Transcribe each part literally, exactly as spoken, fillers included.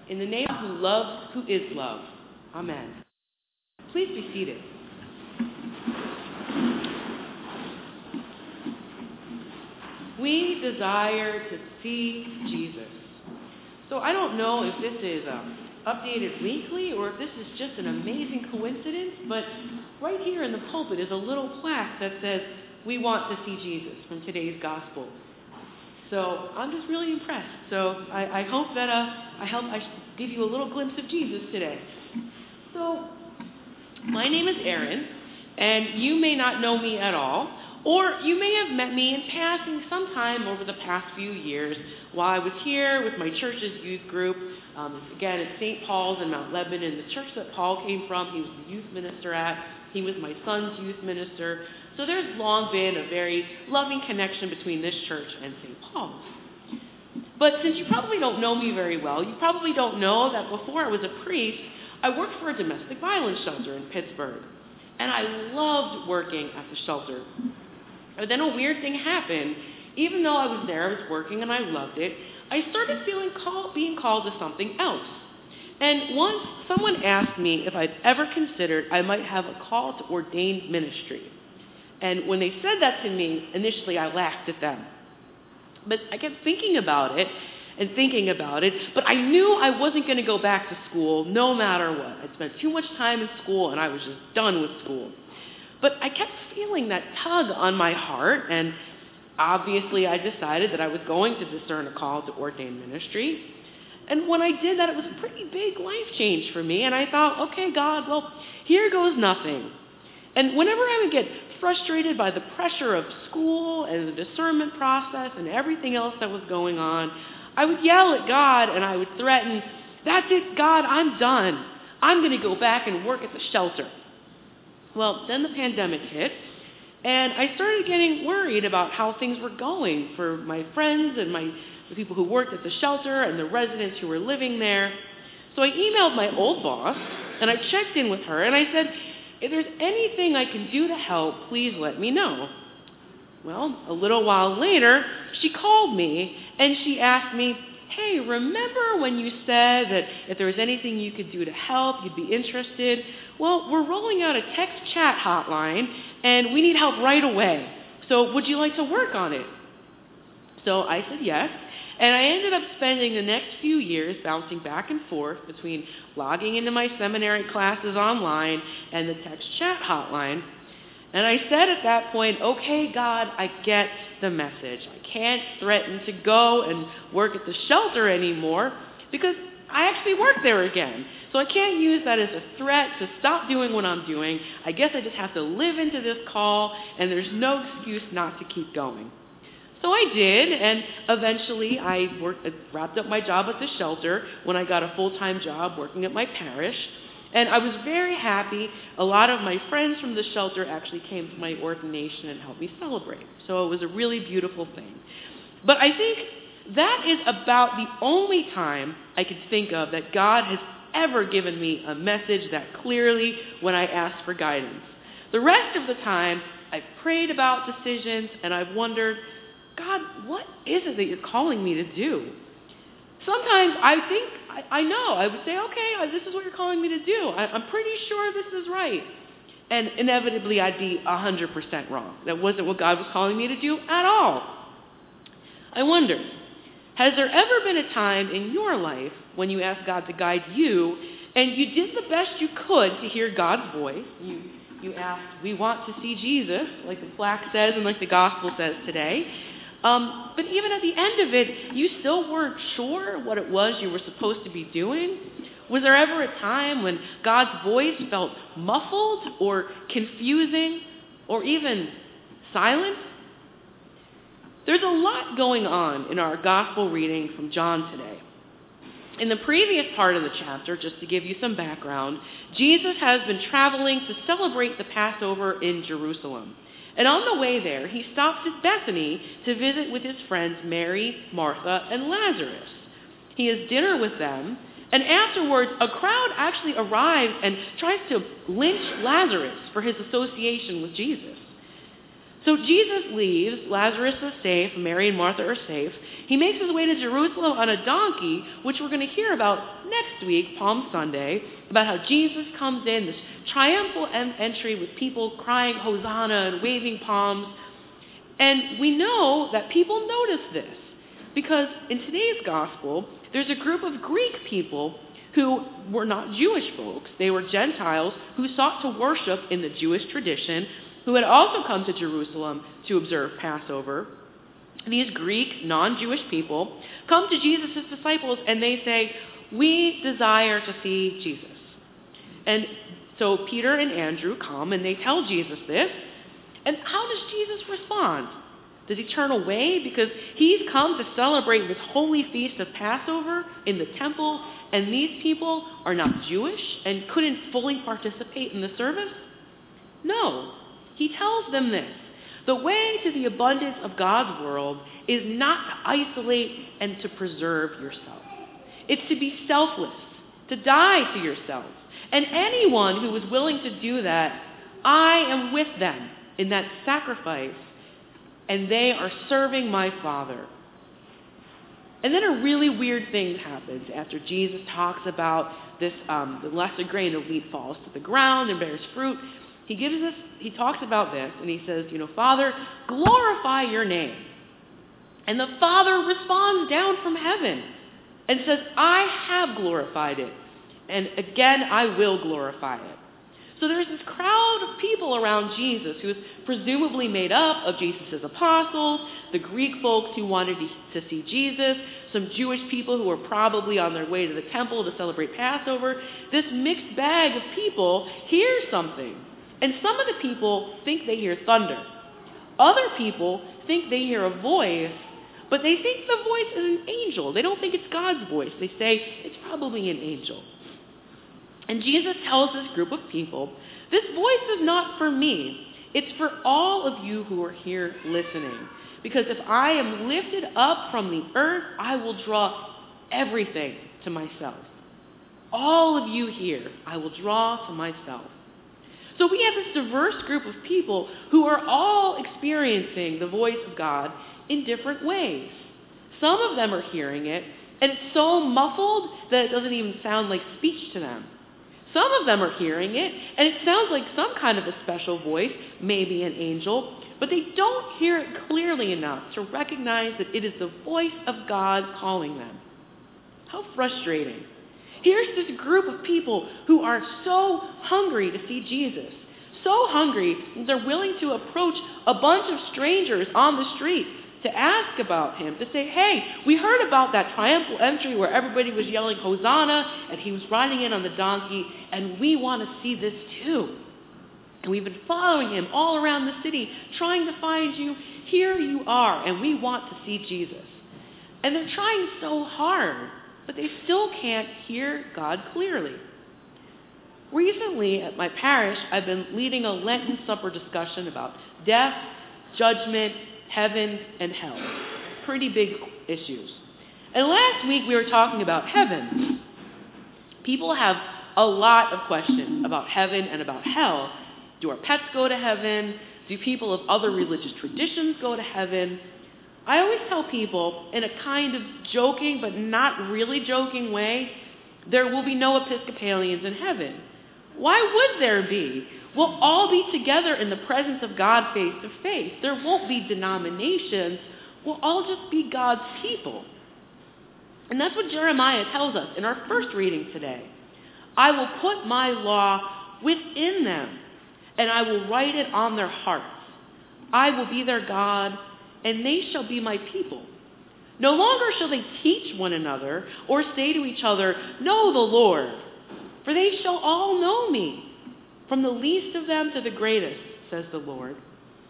In the name of who loves, who is love. Amen. Please be seated. We desire to see Jesus. So I don't know if this is um, updated weekly or if this is just an amazing coincidence, but right here in the pulpit is a little plaque that says, "We want to see Jesus," from today's gospel. So I'm just really impressed. So I, I hope that uh, I help I give you a little glimpse of Jesus today. So my name is Erin, and you may not know me at all, or you may have met me in passing sometime over the past few years while I was here with my church's youth group. Um, again, at Saint Paul's in Mount Lebanon, the church that Paul came from. He was the youth minister at. He was my son's youth minister. So there's long been a very loving connection between this church and Saint Paul's. But since you probably don't know me very well, you probably don't know that before I was a priest, I worked for a domestic violence shelter in Pittsburgh. And I loved working at the shelter. But then a weird thing happened. Even though I was there, I was working and I loved it, I started feeling call, being called to something else. And once someone asked me if I'd ever considered I might have a call to ordained ministry. And when they said that to me, initially I laughed at them. But I kept thinking about it and thinking about it, but I knew I wasn't going to go back to school no matter what. I'd spent too much time in school and I was just done with school. But I kept feeling that tug on my heart, and obviously I decided that I was going to discern a call to ordained ministry. And when I did that, it was a pretty big life change for me, and I thought, okay, God, well, here goes nothing. And whenever I would get frustrated by the pressure of school and the discernment process and everything else that was going on, I would yell at God and I would threaten, "That's it, God, I'm done. I'm going to go back and work at the shelter." Well, then the pandemic hit, and I started getting worried about how things were going for my friends and my the people who worked at the shelter and the residents who were living there. So I emailed my old boss, and I checked in with her, and I said, "If there's anything I can do to help, please let me know." Well, a little while later, she called me, and she asked me, "Hey, remember when you said that if there was anything you could do to help, you'd be interested? Well, we're rolling out a text chat hotline, and we need help right away. So would you like to work on it?" So I said yes, and I ended up spending the next few years bouncing back and forth between logging into my seminary classes online and the text chat hotline. And I said at that point, "Okay, God, I get the message. I can't threaten to go and work at the shelter anymore because I actually work there again. So I can't use that as a threat to stop doing what I'm doing. I guess I just have to live into this call, and there's no excuse not to keep going." So I did, and eventually I worked, wrapped up my job at the shelter when I got a full-time job working at my parish. And I was very happy. A lot of my friends from the shelter actually came to my ordination and helped me celebrate. So it was a really beautiful thing. But I think that is about the only time I could think of that God has ever given me a message that clearly when I asked for guidance. The rest of the time, I've prayed about decisions and I've wondered, God, what is it that you're calling me to do? Sometimes I think, I, I know, I would say, okay, this is what you're calling me to do. I, I'm pretty sure this is right. And inevitably, I'd be one hundred percent wrong. That wasn't what God was calling me to do at all. I wonder, has there ever been a time in your life when you asked God to guide you and you did the best you could to hear God's voice? You, you asked, "We want to see Jesus," like the plaque says and like the gospel says today. Um, but even at the end of it, you still weren't sure what it was you were supposed to be doing? Was there ever a time when God's voice felt muffled or confusing or even silent? There's a lot going on in our gospel reading from John today. In the previous part of the chapter, just to give you some background, Jesus has been traveling to celebrate the Passover in Jerusalem. And on the way there, he stops at Bethany to visit with his friends Mary, Martha, and Lazarus. He has dinner with them, and afterwards, a crowd actually arrives and tries to lynch Lazarus for his association with Jesus. So Jesus leaves. Lazarus is safe. Mary and Martha are safe. He makes his way to Jerusalem on a donkey, which we're going to hear about next week, Palm Sunday, about how Jesus comes in, this triumphal en- entry with people crying Hosanna and waving palms. And we know that people notice this because in today's gospel, there's a group of Greek people who were not Jewish folks. They were Gentiles who sought to worship in the Jewish tradition, who had also come to Jerusalem to observe Passover. These Greek, non-Jewish people come to Jesus' disciples and they say, we desire to see Jesus. And so Peter and Andrew come and they tell Jesus this. And how does Jesus respond? Does he turn away because he's come to celebrate this holy feast of Passover in the temple, and these people are not Jewish and couldn't fully participate in the service? No. He tells them this. The way to the abundance of God's world is not to isolate and to preserve yourself. It's to be selfless, to die to yourselves. And anyone who is willing to do that, I am with them in that sacrifice, and they are serving my Father. And then a really weird thing happens after Jesus talks about this, um, the lesser grain of wheat falls to the ground and bears fruit. He gives us, he talks about this, and he says, you know, Father, glorify your name. And the Father responds down from heaven and says, I have glorified it, and again I will glorify it. So there's this crowd of people around Jesus who is presumably made up of Jesus' apostles, the Greek folks who wanted to see Jesus, some Jewish people who were probably on their way to the temple to celebrate Passover. This mixed bag of people hears something. And some of the people think they hear thunder. Other people think they hear a voice, but they think the voice is an angel. They don't think it's God's voice. They say it's probably an angel. And Jesus tells this group of people, this voice is not for me. It's for all of you who are here listening. Because if I am lifted up from the earth, I will draw everything to myself. All of you here, I will draw to myself. So we have this diverse group of people who are all experiencing the voice of God in different ways. Some of them are hearing it, and it's so muffled that it doesn't even sound like speech to them. Some of them are hearing it, and it sounds like some kind of a special voice, maybe an angel, but they don't hear it clearly enough to recognize that it is the voice of God calling them. How frustrating. Here's this group of people who are so hungry to see Jesus, so hungry that they're willing to approach a bunch of strangers on the street to ask about him, to say, hey, we heard about that triumphal entry where everybody was yelling Hosanna and he was riding in on the donkey, and we want to see this too. And we've been following him all around the city, trying to find you. Here you are, and we want to see Jesus. And they're trying so hard, but they still can't hear God clearly. Recently, at my parish, I've been leading a Lenten supper discussion about death, judgment, heaven, and hell. Pretty big issues. And last week we were talking about heaven. People have a lot of questions about heaven and about hell. Do our pets go to heaven? Do people of other religious traditions go to heaven? I always tell people, in a kind of joking but not really joking way, there will be no Episcopalians in heaven. Why would there be? We'll all be together in the presence of God face to face. There won't be denominations. We'll all just be God's people. And that's what Jeremiah tells us in our first reading today. I will put my law within them, and I will write it on their hearts. I will be their God, and they shall be my people. No longer shall they teach one another or say to each other, know the Lord, for they shall all know me, from the least of them to the greatest, says the Lord.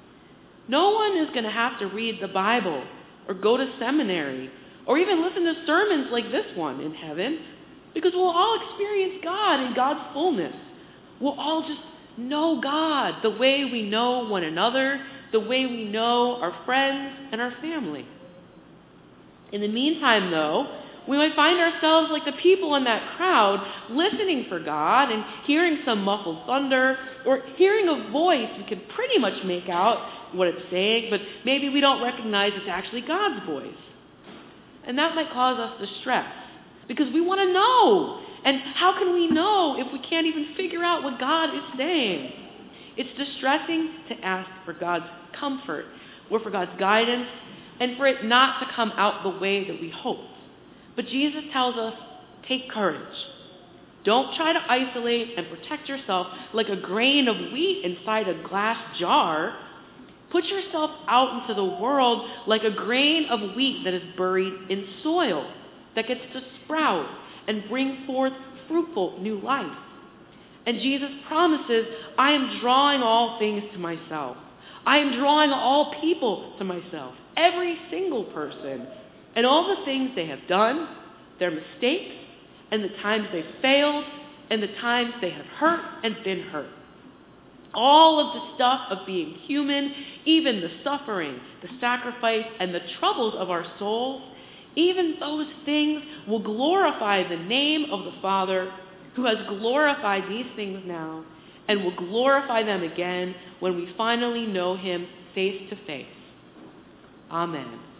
No one is going to have to read the Bible or go to seminary or even listen to sermons like this one in heaven, because we'll all experience God in God's fullness. We'll all just know God the way we know one another, the way we know our friends and our family. In the meantime, though, we might find ourselves like the people in that crowd, listening for God and hearing some muffled thunder, or hearing a voice we could pretty much make out what it's saying, but maybe we don't recognize it's actually God's voice. And that might cause us distress, because we want to know. And how can we know if we can't even figure out what God is saying? It's distressing to ask for God's comfort or for God's guidance and for it not to come out the way that we hoped. But Jesus tells us, take courage. Don't try to isolate and protect yourself like a grain of wheat inside a glass jar. Put yourself out into the world like a grain of wheat that is buried in soil, that gets to sprout and bring forth fruitful new life. And Jesus promises, I am drawing all things to myself. I am drawing all people to myself, every single person, and all the things they have done, their mistakes, and the times they failed, and the times they have hurt and been hurt. All of the stuff of being human, even the suffering, the sacrifice, and the troubles of our souls, even those things will glorify the name of the Father who has glorified these things now and will glorify them again when we finally know him face to face. Amen.